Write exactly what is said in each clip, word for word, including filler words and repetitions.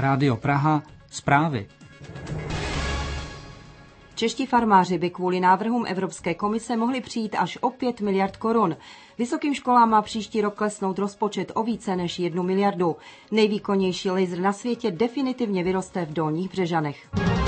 Rádio Praha, zprávy. Čeští farmáři by kvůli návrhům Evropské komise mohli přijít až o pět miliard korun. Vysokým školám má příští rok klesnout rozpočet o více než jednu miliardu. Nejvýkonnější laser na světě definitivně vyroste v Dolních Břežanech.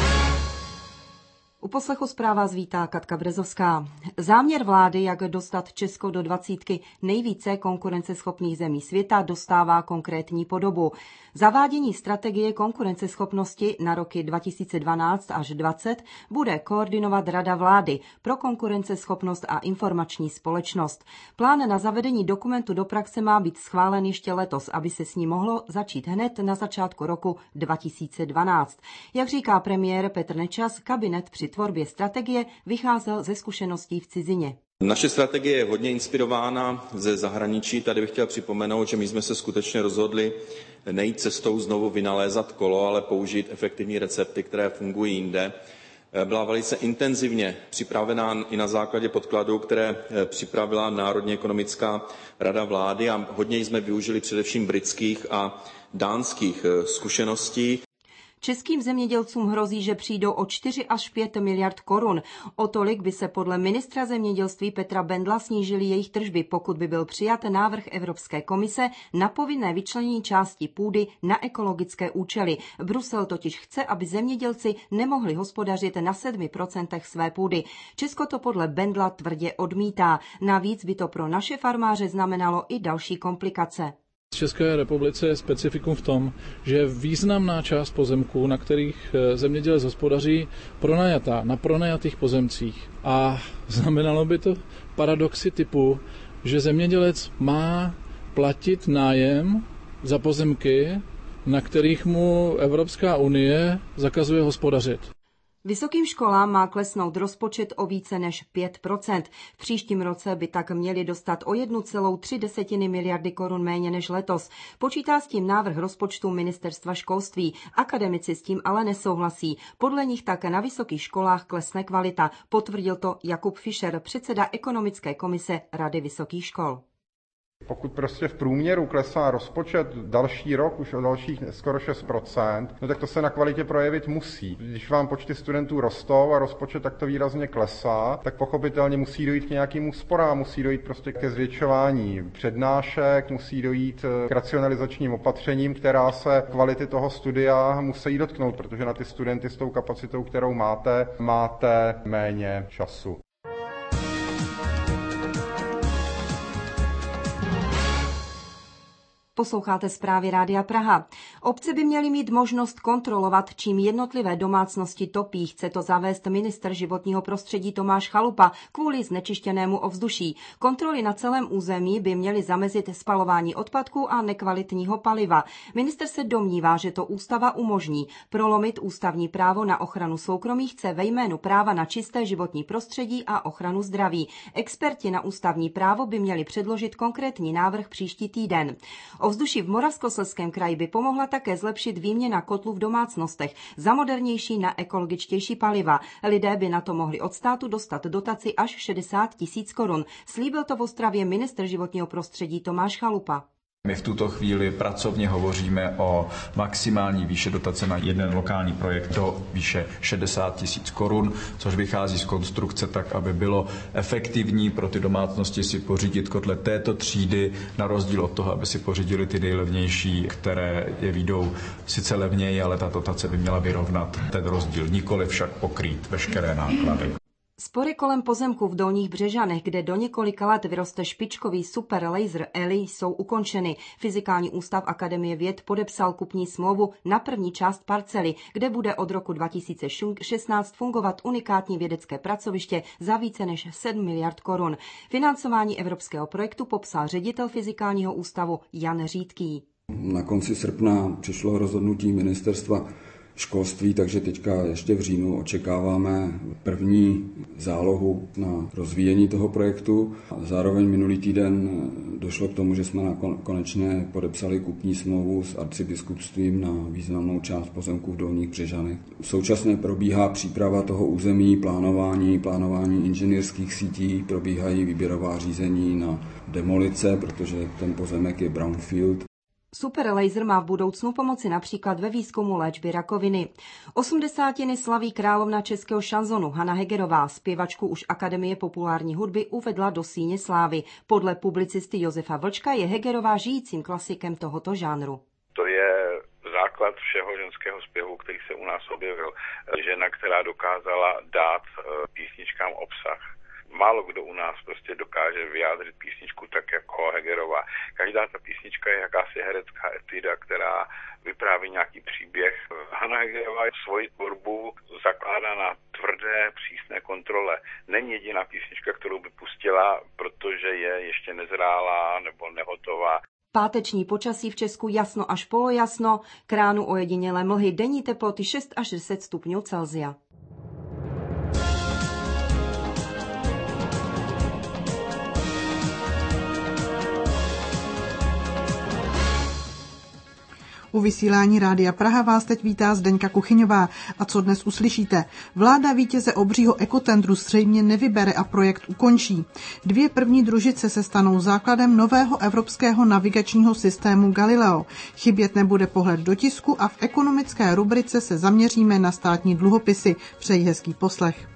U poslechu zpráva zvítá Katka Brezovská. Záměr vlády, jak dostat Česko do dvacítky nejvíce konkurenceschopných zemí světa, dostává konkrétní podobu. Zavádění strategie konkurenceschopnosti na roky dva tisíce dvanáct až dvacet bude koordinovat Rada vlády pro konkurenceschopnost a informační společnost. Plán na zavedení dokumentu do praxe má být schválen ještě letos, aby se s ním mohlo začít hned na začátku roku dva tisíce dvanáct. Jak říká premiér Petr Nečas, kabinet při tvorbě strategie vycházel ze zkušeností v cizině. Naše strategie je hodně inspirována ze zahraničí. Tady bych chtěl připomenout, že my jsme se skutečně rozhodli nejít cestou znovu vynalézat kolo, ale použít efektivní recepty, které fungují jinde. Byla velice intenzivně připravená i na základě podkladů, které připravila Národní ekonomická rada vlády, a hodně jsme využili především britských a dánských zkušeností. Českým zemědělcům hrozí, že přijdou o čtyři až pět miliard korun. O tolik by se podle ministra zemědělství Petra Bendla snížily jejich tržby, pokud by byl přijat návrh Evropské komise na povinné vyčlenění části půdy na ekologické účely. Brusel totiž chce, aby zemědělci nemohli hospodařit na sedmi procentech své půdy. Česko to podle Bendla tvrdě odmítá. Navíc by to pro naše farmáře znamenalo i další komplikace. V České republice je specifikum v tom, že je významná část pozemků, na kterých zemědělec hospodaří, pronajatá, na pronajatých pozemcích. A znamenalo by to paradoxy typu, že zemědělec má platit nájem za pozemky, na kterých mu Evropská unie zakazuje hospodařit. Vysokým školám má klesnout rozpočet o více než pět procent. V příštím roce by tak měli dostat o jedna celá tři miliardy korun méně než letos. Počítá s tím návrh rozpočtu Ministerstva školství. Akademici s tím ale nesouhlasí. Podle nich tak na vysokých školách klesne kvalita. Potvrdil to Jakub Fischer, předseda ekonomické komise Rady vysokých škol. Pokud prostě v průměru klesá rozpočet další rok už o dalších skoro šest procent, no tak to se na kvalitě projevit musí. Když vám počty studentů rostou a rozpočet takto výrazně klesá, tak pochopitelně musí dojít k nějakým úsporám, musí dojít prostě ke zvětšování přednášek, musí dojít k racionalizačním opatřením, která se kvality toho studia musí dotknout, protože na ty studenty s tou kapacitou, kterou máte, máte méně času. Posloucháte zprávy Rádia Praha. Obce by měly mít možnost kontrolovat, čím jednotlivé domácnosti topí. Chce to zavést ministr životního prostředí Tomáš Chalupa kvůli znečištěnému ovzduší. Kontroly na celém území by měly zamezit spalování odpadků a nekvalitního paliva. Ministr se domnívá, že to ústava umožní. Prolomit ústavní právo na ochranu soukromí chce ve jménu práva na čisté životní prostředí a ochranu zdraví. Experti na ústavní právo by měli předložit konkrétní návrh příští týden. Ovzduší v Moravskoslezském kraji by pomohla také zlepšit výměna kotlů v domácnostech za modernější na ekologičtější paliva. Lidé by na to mohli od státu dostat dotaci až šedesát tisíc korun. Slíbil to v Ostravě ministr životního prostředí Tomáš Chalupa. My v tuto chvíli pracovně hovoříme o maximální výše dotace na jeden lokální projekt do výše šedesát tisíc korun, což vychází z konstrukce tak, aby bylo efektivní pro ty domácnosti si pořídit kotle této třídy, na rozdíl od toho, aby si pořídili ty nejlevnější, které je výjdou sice levněji, ale ta dotace by měla vyrovnat ten rozdíl, nikoli však pokrýt veškeré náklady. Spory kolem pozemku v Dolních Břežanech, kde do několika let vyroste špičkový super laser Eli, jsou ukončeny. Fyzikální ústav Akademie věd podepsal kupní smlouvu na první část parcely, kde bude od roku dva tisíce šestnáct fungovat unikátní vědecké pracoviště za více než sedm miliard korun. Financování evropského projektu popsal ředitel Fyzikálního ústavu Jan Řídký. Na konci srpna přišlo rozhodnutí ministerstva školství, takže teďka ještě v říjnu očekáváme první zálohu na rozvíjení toho projektu. Zároveň minulý týden došlo k tomu, že jsme konečně podepsali kupní smlouvu s arcibiskupstvím na významnou část pozemků v Dolních Břežanech. Současně probíhá příprava toho území, plánování, plánování inženýrských sítí, probíhají výběrová řízení na demolice, protože ten pozemek je brownfield. Superlaser má v budoucnu pomoci například ve výzkumu léčby rakoviny. Osmdesátiny slaví královna českého šanzonu Hana Hegerová. Zpěvačku už Akademie populární hudby uvedla do síně slávy. Podle publicisty Josefa Vlčka je Hegerová žijícím klasikem tohoto žánru. To je základ všeho ženského zpěvu, který se u nás objevil. Žena, která dokázala dát písničkám obsah. Málo kdo u nás prostě dokáže vyjádřit písničku tak jako Hegerová. Každá ta písnička je jakási herecká etuda, která vypráví nějaký příběh. Hana Hegerová svoji tvorbu zakládá na tvrdé, přísné kontrole. Není jediná písnička, kterou by pustila, protože je ještě nezrálá nebo nehotová. Páteční počasí v Česku jasno až polojasno, k ránu ojedinělé mlhy, denní teploty šest až deset stupňů Celsia. U vysílání Rádia Praha vás teď vítá Zdeňka Kuchyňová. A co dnes uslyšíte? Vláda vítěze obřího ekotendru zřejmě nevybere a projekt ukončí. Dvě první družice se stanou základem nového evropského navigačního systému Galileo. Chybět nebude pohled do tisku a v ekonomické rubrice se zaměříme na státní dluhopisy. Přeji hezký poslech.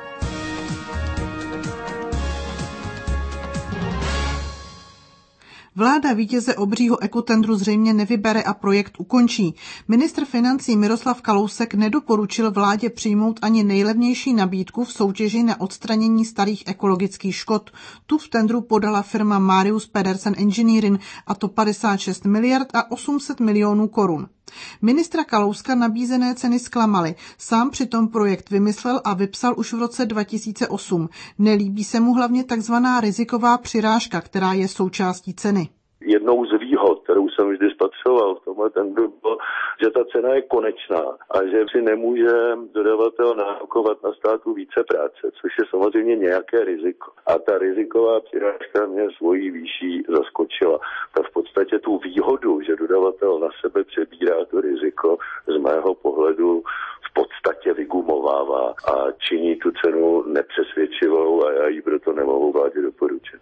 Vláda vítěze obřího ekotendru zřejmě nevybere a projekt ukončí. Ministr financí Miroslav Kalousek nedoporučil vládě přijmout ani nejlevnější nabídku v soutěži na odstranění starých ekologických škod. Tu v tendru podala firma Marius Pedersen Engineering, a to padesát šest miliard a osm set milionů korun. Ministra Kalouska nabízené ceny zklamaly. Sám přitom projekt vymyslel a vypsal už v roce dva tisíce osm. Nelíbí se mu hlavně takzvaná riziková přirážka, která je součástí ceny. Jednou z výhod, kterou jsem vždy spatřoval v tomhle tendru, bylo, že ta cena je konečná a že si nemůže dodavatel nárokovat na státu více práce, což je samozřejmě nějaké riziko. A ta riziková přirážka mě svojí výší zaskočila. Ta v podstatě tu výhodu, že dodavatel na sebe přebírá to riziko, z mého pohledu v podstatě vygumovává a činí tu cenu nepřesvědčivou a já ji proto nemohu vládě doporučit.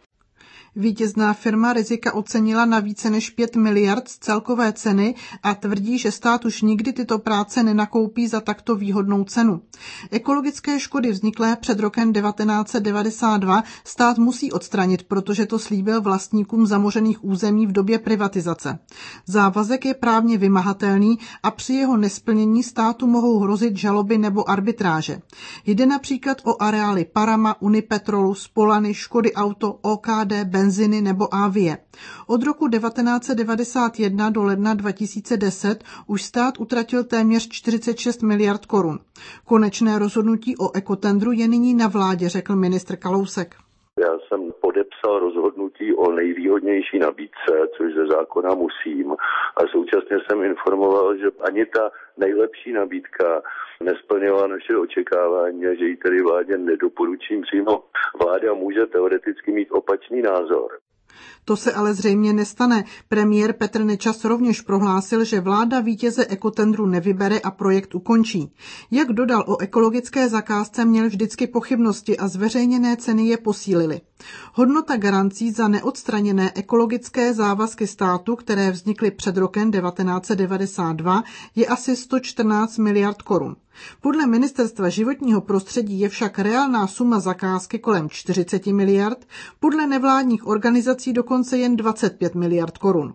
Vítězná firma rizika ocenila na více než pět miliard z celkové ceny a tvrdí, že stát už nikdy tyto práce nenakoupí za takto výhodnou cenu. Ekologické škody vzniklé před rokem devatenáct set devadesát dva stát musí odstranit, protože to slíbil vlastníkům zamořených území v době privatizace. Závazek je právně vymahatelný a při jeho nesplnění státu mohou hrozit žaloby nebo arbitráže. Jde například o areály Parama, Unipetrolu, Spolany, Škody Auto, O K D, Benziny nebo Avie. Od roku devatenáct set devadesát jedna do ledna dva tisíce deset už stát utratil téměř čtyřicet šest miliard korun. Konečné rozhodnutí o ekotendru je nyní na vládě, řekl ministr Kalousek. Já jsem podepsal rozhodnutí o nejvýhodnější nabídce, což ze zákona musím, a současně jsem informoval, že ani ta nejlepší nabídka nesplnila naše očekávání a že ji tedy vládě nedoporučím přijmout. Vláda může teoreticky mít opačný názor. To se ale zřejmě nestane. Premiér Petr Nečas rovněž prohlásil, že vláda vítěze ekotendru nevybere a projekt ukončí. Jak dodal, o ekologické zakázce měl vždycky pochybnosti a zveřejněné ceny je posílily. Hodnota garancí za neodstraněné ekologické závazky státu, které vznikly před rokem devatenáct set devadesát dva, je asi sto čtrnáct miliard korun. Podle Ministerstva životního prostředí je však reálná suma zakázky kolem čtyřicet miliard, podle nevládních organizací dokonce jen dvacet pět miliard korun.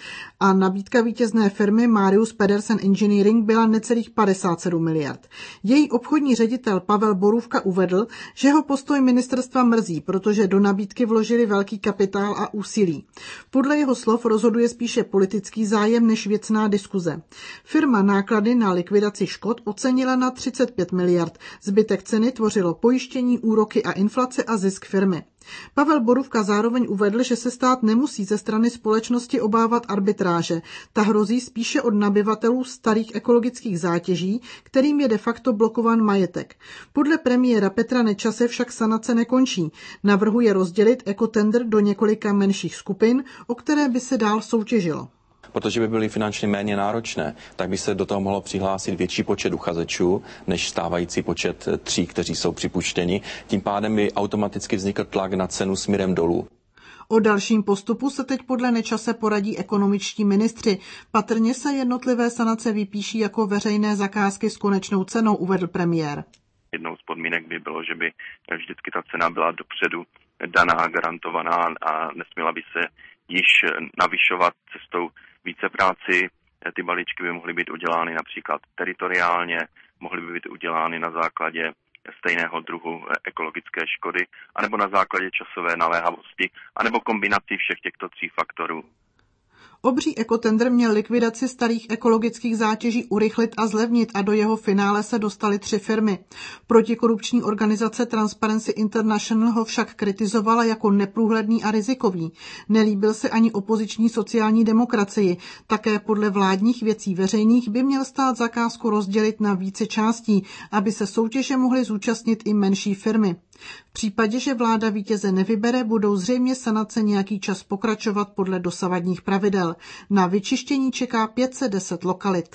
A nabídka vítězné firmy Marius Pedersen Engineering byla necelých padesát sedm miliard. Její obchodní ředitel Pavel Borůvka uvedl, že ho postoj ministerstva mrzí, protože do nabídky vložili velký kapitál a úsilí. Podle jeho slov rozhoduje spíše politický zájem než věcná diskuze. Firma náklady na likvidaci škod ocenila na třicet pět miliard. Zbytek ceny tvořilo pojištění, úroky a inflace a zisk firmy. Pavel Borůvka zároveň uvedl, že se stát nemusí ze strany společnosti obávat arbitráže. Ta hrozí spíše od nabyvatelů starých ekologických zátěží, kterým je de facto blokován majetek. Podle premiéra Petra Nečase však sanace nekončí. Navrhuje rozdělit ekotender do několika menších skupin, o které by se dál soutěžilo. Protože by byly finančně méně náročné, tak by se do toho mohlo přihlásit větší počet uchazečů než stávající počet tří, kteří jsou připuštěni. Tím pádem by automaticky vznikl tlak na cenu směrem dolů. O dalším postupu se teď podle Nečase poradí ekonomičtí ministři. Patrně se jednotlivé sanace vypíší jako veřejné zakázky s konečnou cenou, uvedl premiér. Jednou z podmínek by bylo, že by vždycky ta cena byla dopředu daná, garantovaná a nesměla by se již navyšovat cestou více práci. Ty balíčky by mohly být udělány například teritoriálně, mohly by být udělány na základě stejného druhu ekologické škody, anebo na základě časové naléhavosti, anebo kombinací všech těchto tří faktorů. Obří ekotendr měl likvidaci starých ekologických zátěží urychlit a zlevnit a do jeho finále se dostaly tři firmy. Protikorupční organizace Transparency International ho však kritizovala jako neprůhledný a rizikový. Nelíbil se ani opoziční sociální demokracii. Také podle vládních věcí veřejných by měl stát zakázku rozdělit na více částí, aby se soutěže mohly zúčastnit i menší firmy. V případě, že vláda vítěze nevybere, budou zřejmě sanace nějaký čas pokračovat podle dosavadních pravidel. Na vyčištění čeká pět set deset lokalit.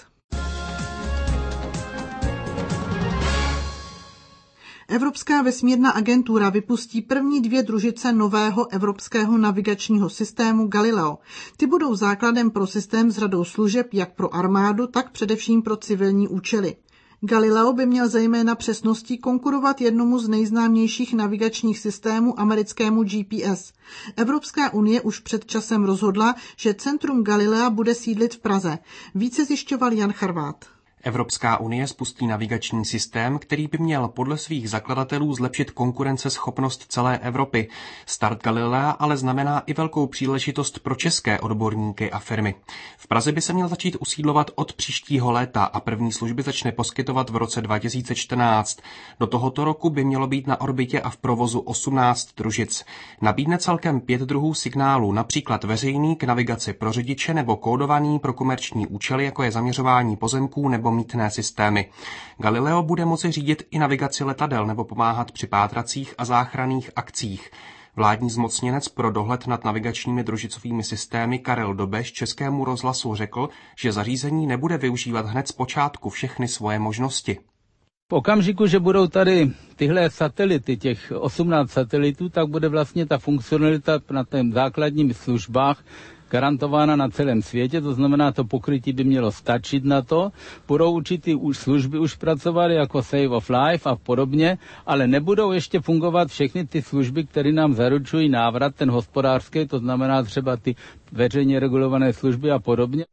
Evropská vesmírná agentura vypustí první dvě družice nového evropského navigačního systému Galileo. Ty budou základem pro systém s řadou služeb jak pro armádu, tak především pro civilní účely. Galileo by měl zejména přesností konkurovat jednomu z nejznámějších navigačních systémů, americkému G P S. Evropská unie už před časem rozhodla, že centrum Galilea bude sídlit v Praze. Více zjišťoval Jan Charvát. Evropská unie spustí navigační systém, který by měl podle svých zakladatelů zlepšit konkurenceschopnost celé Evropy. Start Galilea ale znamená i velkou příležitost pro české odborníky a firmy. V Praze by se měl začít usídlovat od příštího léta a první služby začne poskytovat v roce dva tisíce čtrnáct. Do tohoto roku by mělo být na orbitě a v provozu osmnáct družic. Nabídne celkem pět druhů signálů, například veřejný k navigaci pro řidiče nebo kódovaný pro komerční účely, jako je zaměřování pozemků nebo mýtné systémy. Galileo bude moci řídit i navigaci letadel nebo pomáhat při pátracích a záchranných akcích. Vládní zmocněnec pro dohled nad navigačními družicovými systémy Karel Dobeš Českému rozhlasu řekl, že zařízení nebude využívat hned z počátku všechny svoje možnosti. V okamžiku, že budou tady tyhle satelity, těch osmnáct satelitů, tak bude vlastně ta funkcionalita na těch základních službách garantována na celém světě, to znamená, to pokrytí by mělo stačit na to. Budou určitý už služby už pracovat, jako Save of Life a podobně, ale nebudou ještě fungovat všechny ty služby, které nám zaručují návrat, ten hospodářský, to znamená třeba ty veřejně regulované služby a podobně.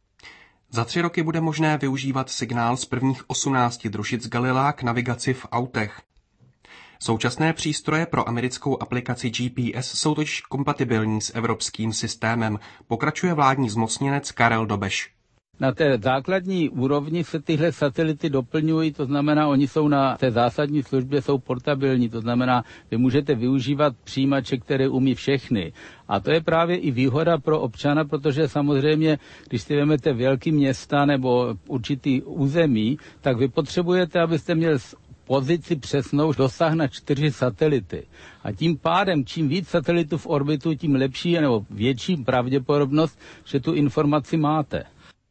Za tři roky bude možné využívat signál z prvních osmnácti družic Galilea k navigaci v autech. Současné přístroje pro americkou aplikaci G P S jsou totiž kompatibilní s evropským systémem, pokračuje vládní zmocněnec Karel Dobeš. Na té základní úrovni se tyhle satelity doplňují, to znamená, oni jsou na té zásadní službě, jsou portabilní, to znamená, vy můžete využívat přijímače, které umí všechny. A to je právě i výhoda pro občana, protože samozřejmě, když si vezmete velké města nebo určitý území, tak vy potřebujete, abyste měli pozici přesnou dosah na čtyři satelity. A tím pádem, čím víc satelitů v orbitu, tím lepší nebo větší pravděpodobnost, že tu informaci máte.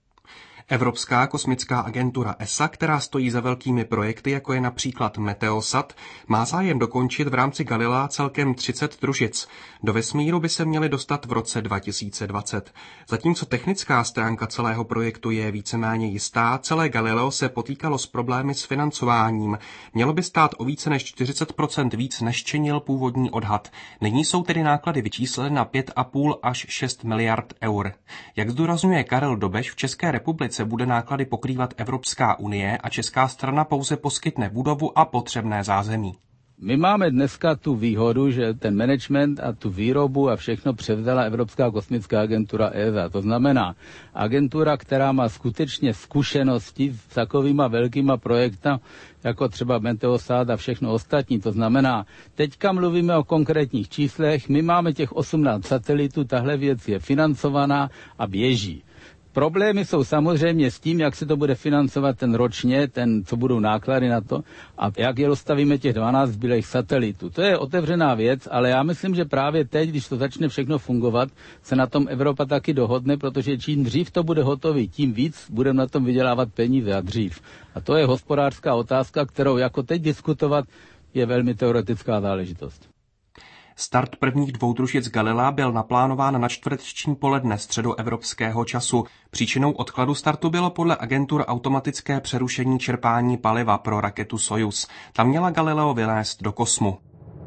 Evropská kosmická agentura E S A, která stojí za velkými projekty, jako je například Meteosat, má zájem dokončit v rámci Galilea celkem třicet družic. Do vesmíru by se měly dostat v roce dva tisíce dvacet. Zatímco technická stránka celého projektu je víceméně jistá, celé Galileo se potýkalo s problémy s financováním. Mělo by stát o více než čtyřicet procent víc, než činil původní odhad. Nyní jsou tedy náklady vyčísleny na pět a půl až šest miliard eur. Jak zdůrazňuje Karel Dobeš, v České republice se bude náklady pokrývat Evropská unie a česká strana pouze poskytne budovu a potřebné zázemí. My máme dneska tu výhodu, že ten management a tu výrobu a všechno převzala Evropská kosmická agentura E S A. To znamená agentura, která má skutečně zkušenosti s takovýma velkýma projekty, jako třeba Meteosat a všechno ostatní. To znamená, teďka mluvíme o konkrétních číslech, my máme těch osmnáct satelitů, tahle věc je financovaná a běží. Problémy jsou samozřejmě s tím, jak se to bude financovat ten ročně, ten, co budou náklady na to a jak je dostavíme těch dvanáct zbylých satelitů. To je otevřená věc, ale já myslím, že právě teď, když to začne všechno fungovat, se na tom Evropa taky dohodne, protože čím dřív to bude hotový, tím víc budeme na tom vydělávat peníze a dřív. A to je hospodářská otázka, kterou jako teď diskutovat je velmi teoretická záležitost. Start prvních dvou družic Galilea byl naplánován na čtvrteční poledne středoevropského času. Příčinou odkladu startu bylo podle agentur automatické přerušení čerpání paliva pro raketu Sojuz. Ta měla Galileo vylézt do kosmu.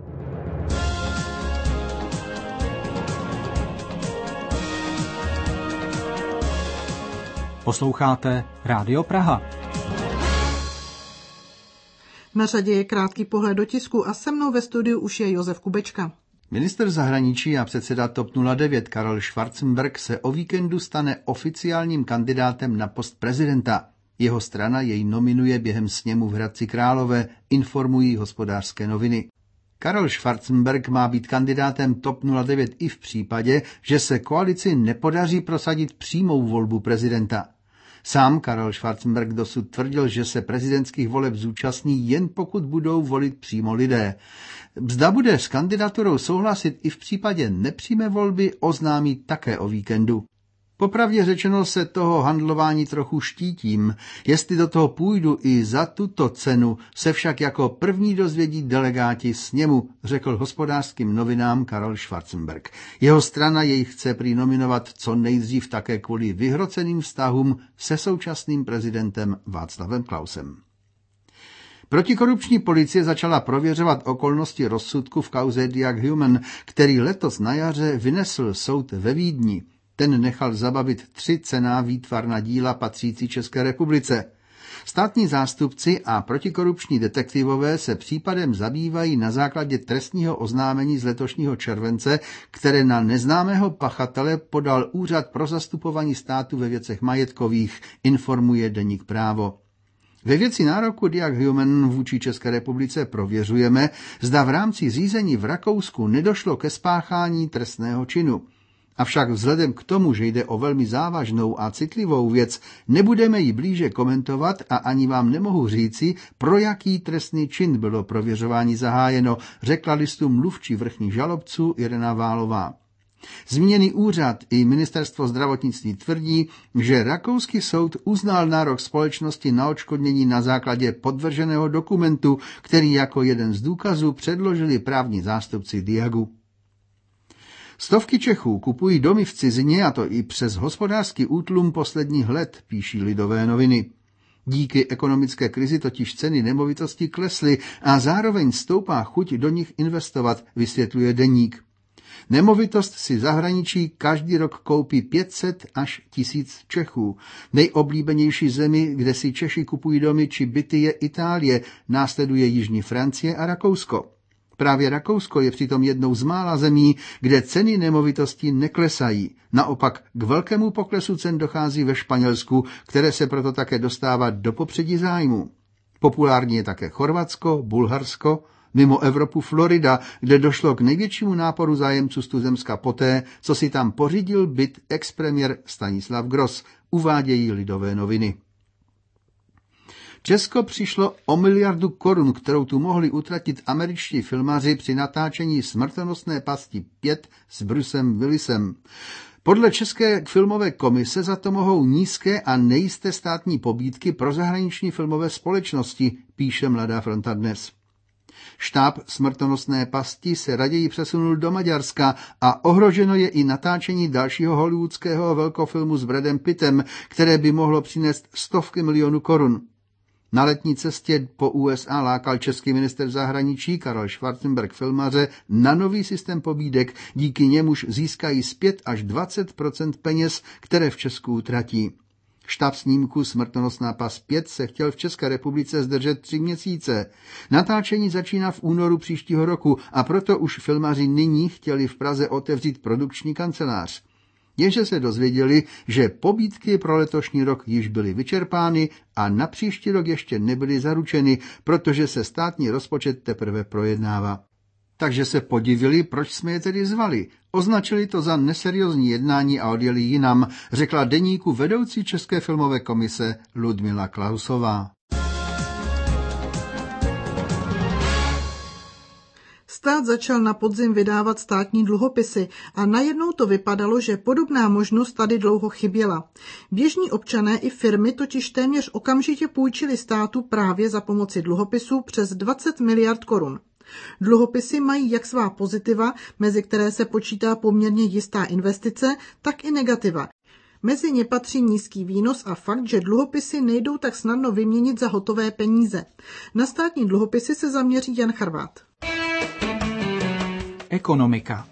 Posloucháte Rádio Praha. Na řadě je krátký pohled do tisku a se mnou ve studiu už je Josef Kubečka. Ministr zahraničí a předseda TOP nula devět Karel Schwarzenberg se o víkendu stane oficiálním kandidátem na post prezidenta. Jeho strana jej nominuje během sněmu v Hradci Králové, informují Hospodářské noviny. Karel Schwarzenberg má být kandidátem TOP nula devět i v případě, že se koalici nepodaří prosadit přímou volbu prezidenta. Sám Karel Schwarzenberg dosud tvrdil, že se prezidentských voleb zúčastní jen pokud budou volit přímo lidé. Zda bude s kandidaturou souhlasit i v případě nepřímé volby, oznámí také o víkendu. Popravdě řečeno se toho handlování trochu štítím. Jestli do toho půjdu i za tuto cenu, se však jako první dozvědí delegáti sněmu, řekl Hospodářským novinám Karel Schwarzenberg. Jeho strana jej chce prý nominovat co nejdřív také kvůli vyhroceným vztahům se současným prezidentem Václavem Klausem. Protikorupční policie začala prověřovat okolnosti rozsudku v kauze Diag Human, který letos na jaře vynesl soud ve Vídni. Ten nechal zabavit tři cenná výtvarná díla patřící České republice. Státní zástupci a protikorupční detektivové se případem zabývají na základě trestního oznámení z letošního července, které na neznámého pachatele podal Úřad pro zastupování státu ve věcech majetkových, informuje deník Právo. Ve věci nároku Diag Human vůči České republice prověřujeme, zda v rámci řízení v Rakousku nedošlo ke spáchání trestného činu. Avšak vzhledem k tomu, že jde o velmi závažnou a citlivou věc, nebudeme ji blíže komentovat a ani vám nemohu říci, pro jaký trestný čin bylo prověřování zahájeno, řekla listu mluvčí vrchních žalobců Irena Válová. Zmíněný úřad i ministerstvo zdravotnictví tvrdí, že rakouský soud uznal nárok společnosti na odškodnění na základě podvrženého dokumentu, který jako jeden z důkazů předložili právní zástupci Diagu. Stovky Čechů kupují domy v cizině, a to i přes hospodářský útlum posledních let, píší Lidové noviny. Díky ekonomické krizi totiž ceny nemovitostí klesly a zároveň stoupá chuť do nich investovat, vysvětluje deník. Nemovitost si zahraničí každý rok koupí pět set až tisíc Čechů. Nejoblíbenější zemi, kde si Češi kupují domy či byty, je Itálie, následuje jižní Francie a Rakousko. Právě Rakousko je přitom jednou z mála zemí, kde ceny nemovitostí neklesají. Naopak k velkému poklesu cen dochází ve Španělsku, které se proto také dostává do popředí zájmu. Populární je také Chorvatsko, Bulharsko, mimo Evropu Florida, kde došlo k největšímu náporu zájemců z tuzemska poté, co si tam pořídil byt expremiér Stanislav Gross, uvádějí Lidové noviny. Česko přišlo o miliardu korun, kterou tu mohli utratit američtí filmaři při natáčení Smrtonosné pasti pět s Brucem Willisem. Podle České filmové komise za to mohou nízké a nejisté státní pobídky pro zahraniční filmové společnosti, píše Mladá fronta dnes. Štáb Smrtonosné pasti se raději přesunul do Maďarska a ohroženo je i natáčení dalšího hollywoodského velkofilmu s Bradem Pittem, které by mohlo přinést stovky milionů korun. Na letní cestě po U S A lákal český ministr zahraničí Karel Schwarzenberg filmaře na nový systém pobídek, díky němuž získají z pět až dvacet procent peněz, které v Česku utratí. Štáb snímku Smrtonosná past pět se chtěl v České republice zdržet tři měsíce. Natáčení začíná v únoru příštího roku a proto už filmaři nyní chtěli v Praze otevřít produkční kancelář. Jenže se dozvěděli, že pobídky pro letošní rok již byly vyčerpány a na příští rok ještě nebyly zaručeny, protože se státní rozpočet teprve projednává. Takže se podivili, proč jsme je tedy zvali. Označili to za neseriózní jednání a odjeli jinam, řekla deníku vedoucí České filmové komise Ludmila Klausová. Stát začal na podzim vydávat státní dluhopisy a najednou to vypadalo, že podobná možnost tady dlouho chyběla. Běžní občané i firmy totiž téměř okamžitě půjčili státu právě za pomoci dluhopisů přes dvacet miliard korun. Dluhopisy mají jak svá pozitiva, mezi které se počítá poměrně jistá investice, tak i negativa. Mezi ně patří nízký výnos a fakt, že dluhopisy nejdou tak snadno vyměnit za hotové peníze. Na státní dluhopisy se zaměří Jan Charvát. Ekonomika.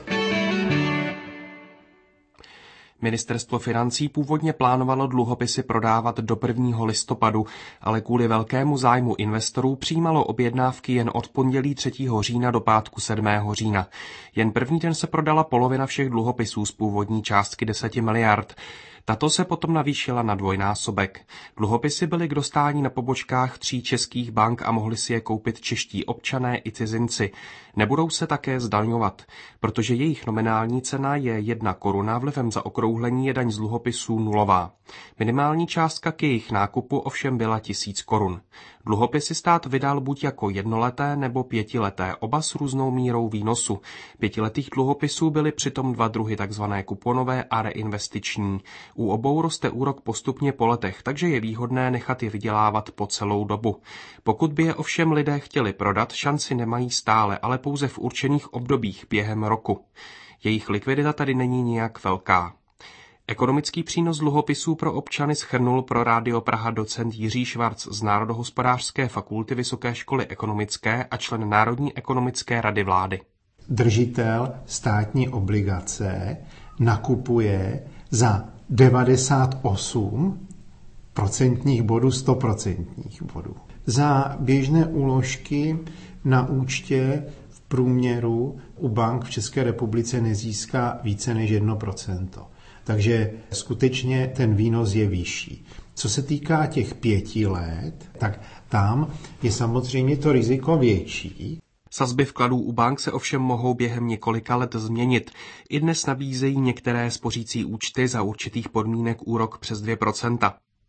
Ministerstvo financí původně plánovalo dluhopisy prodávat do prvního listopadu, ale kvůli velkému zájmu investorů přijímalo objednávky jen od pondělí třetího října do pátku sedmého října. Jen první den se prodala polovina všech dluhopisů z původní částky deset miliard. Tato se potom navýšila na dvojnásobek. Dluhopisy byly k dostání na pobočkách tří českých bank a mohli si je koupit čeští občané i cizinci. Nebudou se také zdaňovat, protože jejich nominální cena je jedna koruna, vlivem zaokrouhlení je daň z dluhopisů nulová. Minimální částka k jejich nákupu ovšem byla tisíc korun. Dluhopisy stát vydal buď jako jednoleté nebo pětileté, oba s různou mírou výnosu. Pětiletých dluhopisů byly přitom dva druhy, takzvané kuponové a reinvestiční. U obou roste úrok postupně po letech, takže je výhodné nechat je vydělávat po celou dobu. Pokud by je ovšem lidé chtěli prodat, šanci nemají stále, ale pouze v určených obdobích během roku. Jejich likvidita tady není nijak velká. Ekonomický přínos dluhopisů pro občany shrnul pro Rádio Praha docent Jiří Švarc z Národohospodářské fakulty Vysoké školy ekonomické a člen Národní ekonomické rady vlády. Držitel státní obligace nakupuje za devadesát osm procentních bodů sto procentních bodů. Za běžné úložky na účtě v průměru u bank v České republice nezíská více než jedno procento. Takže skutečně ten výnos je vyšší. Co se týká těch pěti let, tak tam je samozřejmě to riziko větší. Sazby vkladů u bank se ovšem mohou během několika let změnit. I dnes nabízejí některé spořící účty za určitých podmínek úrok přes dvě procenta.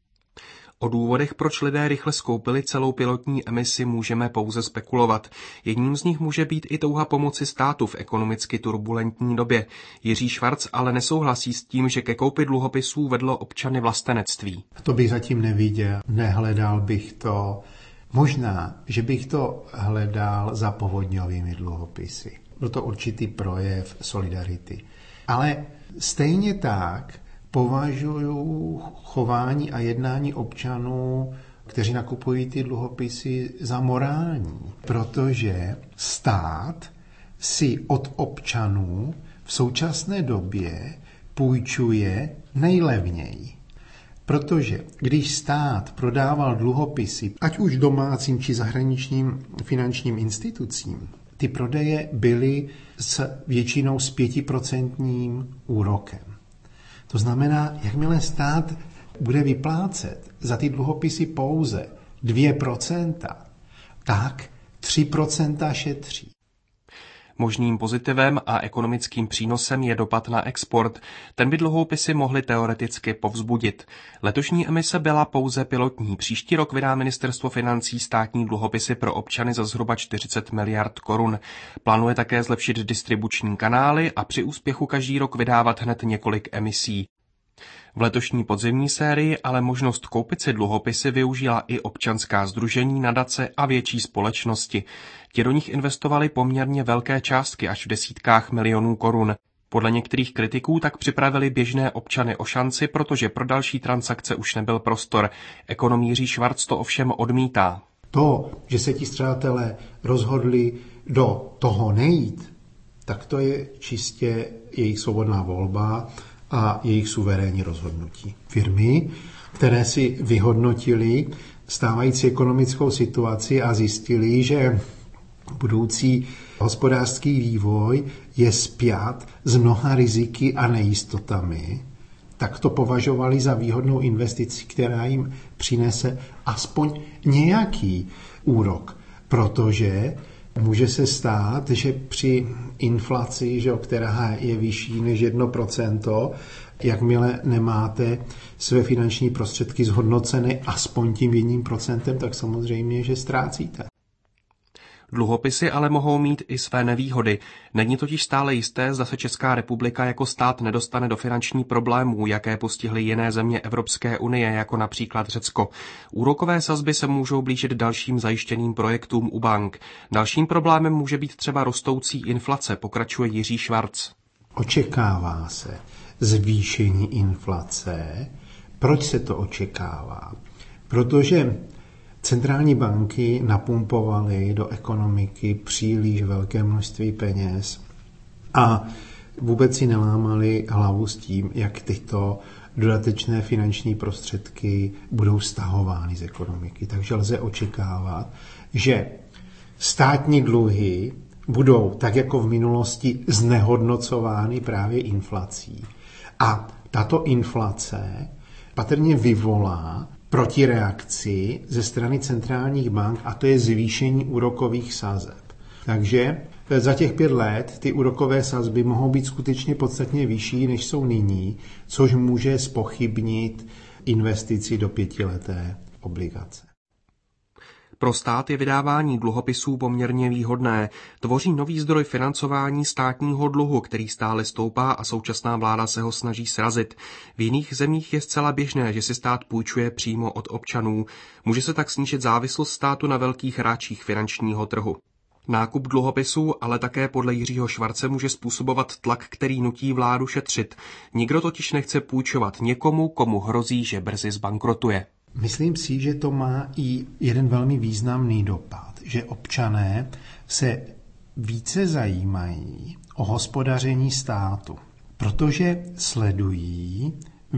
O důvodech, proč lidé rychle skoupili celou pilotní emisi, můžeme pouze spekulovat. Jedním z nich může být i touha pomoci státu v ekonomicky turbulentní době. Jiří Švarc ale nesouhlasí s tím, že ke koupi dluhopisů vedlo občany vlastenectví. To bych zatím neviděl, nehledal bych to. Možná, že bych to hledal za povodňovými dluhopisy. Byl to určitý projev solidarity. Ale stejně tak považuji chování a jednání občanů, kteří nakupují ty dluhopisy, za morální, protože stát si od občanů v současné době půjčuje nejlevněji. Protože když stát prodával dluhopisy, ať už domácím či zahraničním finančním institucím, ty prodeje byly s většinou s pětiprocentním úrokem. To znamená, jakmile stát bude vyplácet za ty dluhopisy pouze dvě procenta, tak tři procenta šetří. Možným pozitivem a ekonomickým přínosem je dopad na export. Ten by dluhopisy mohly teoreticky povzbudit. Letošní emise byla pouze pilotní. Příští rok vydá Ministerstvo financí státní dluhopisy pro občany za zhruba čtyřicet miliard korun. Plánuje také zlepšit distribuční kanály a při úspěchu každý rok vydávat hned několik emisí. V letošní podzimní sérii ale možnost koupit si dluhopisy využila i občanská sdružení, nadace a větší společnosti. Ti do nich investovali poměrně velké částky až v desítkách milionů korun. Podle některých kritiků tak připravili běžné občany o šanci, protože pro další transakce už nebyl prostor. Ekonom Jiří Švarc to ovšem odmítá. To, že se ti střadatelé rozhodli do toho nejít, tak to je čistě jejich svobodná volba a jejich suverénní rozhodnutí. Firmy, které si vyhodnotili stávající ekonomickou situaci a zjistili, že budoucí hospodářský vývoj je spjat s mnoha riziky a nejistotami, tak to považovali za výhodnou investici, která jim přinese aspoň nějaký úrok, protože může se stát, že při inflaci, že, která je vyšší než jedno procento, jakmile nemáte své finanční prostředky zhodnocené aspoň tím jedním procentem, tak samozřejmě, že ztrácíte. Dluhopisy ale mohou mít i své nevýhody. Není totiž stále jisté, zda se Česká republika jako stát nedostane do finanční problémů, jaké postihly jiné země Evropské unie, jako například Řecko. Úrokové sazby se můžou blížit dalším zajištěným projektům u bank. Dalším problémem může být třeba rostoucí inflace, pokračuje Jiří Švarc. Očekává se zvýšení inflace. Proč se to očekává? Protože centrální banky napumpovaly do ekonomiky příliš velké množství peněz a vůbec si nelámali hlavu s tím, jak tyto dodatečné finanční prostředky budou stahovány z ekonomiky. Takže lze očekávat, že státní dluhy budou, tak jako v minulosti, znehodnocovány právě inflací. A tato inflace patrně vyvolá protireakci ze strany centrálních bank, a to je zvýšení úrokových sazeb. Takže za těch pět let ty úrokové sazby mohou být skutečně podstatně vyšší, než jsou nyní, což může zpochybnit investici do pětileté obligace. Pro stát je vydávání dluhopisů poměrně výhodné. Tvoří nový zdroj financování státního dluhu, který stále stoupá a současná vláda se ho snaží srazit. V jiných zemích je zcela běžné, že si stát půjčuje přímo od občanů. Může se tak snížit závislost státu na velkých hráčích finančního trhu. Nákup dluhopisů ale také podle Jiřího Švarce může způsobovat tlak, který nutí vládu šetřit. Nikdo totiž nechce půjčovat někomu, komu hrozí, že brzy zbankrotuje. Myslím si, že to má i jeden velmi významný dopad, že občané se více zajímají o hospodaření státu, protože sledují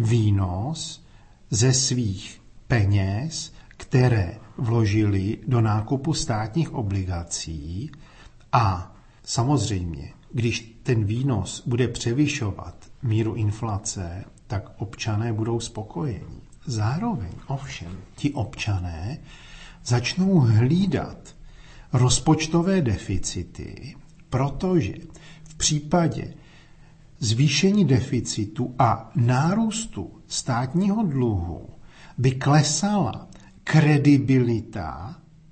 výnos ze svých peněz, které vložili do nákupu státních obligací, a samozřejmě, když ten výnos bude převyšovat míru inflace, tak občané budou spokojení. Zároveň ovšem ti občané začnou hlídat rozpočtové deficity, protože v případě zvýšení deficitu a nárůstu státního dluhu by klesala kredibilita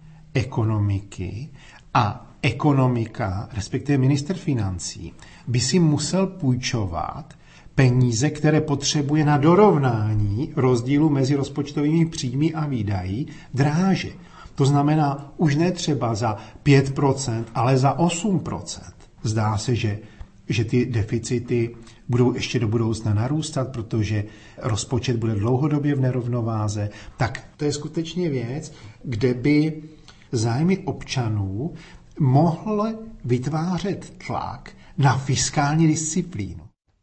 ekonomiky a ekonomika, respektive ministr financí, by si musel půjčovat peníze, které potřebuje na dorovnání rozdílu mezi rozpočtovými příjmy a výdaji, dráže. To znamená už ne třeba za pět procent, ale za osm procent. Zdá se, že, že ty deficity budou ještě do budoucna narůstat, protože rozpočet bude dlouhodobě v nerovnováze. Tak to je skutečně věc, kde by zájmy občanů mohl vytvářet tlak na fiskální disciplínu.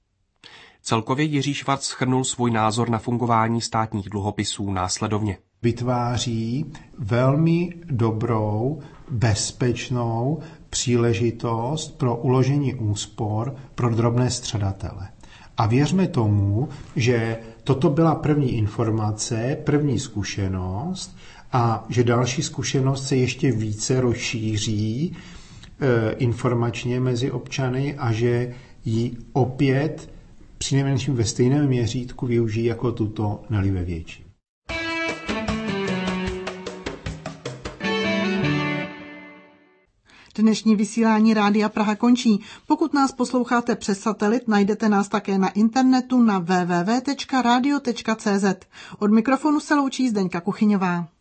Celkově Jiří Švarc shrnul svůj názor na fungování státních dluhopisů následovně. Vytváří velmi dobrou, bezpečnou příležitost pro uložení úspor pro drobné střadatele. A věřme tomu, že toto byla první informace, první zkušenost a že další zkušenost se ještě více rozšíří e, informačně mezi občany a že ji opět přinejmenším ve stejném měřítku využijí jako tuto, neli ve větším. Dnešní vysílání Rádia Praha končí. Pokud nás posloucháte přes satelit, najdete nás také na internetu na w w w tečka radio tečka c z. Od mikrofonu se loučí Zdeňka Kuchyňová.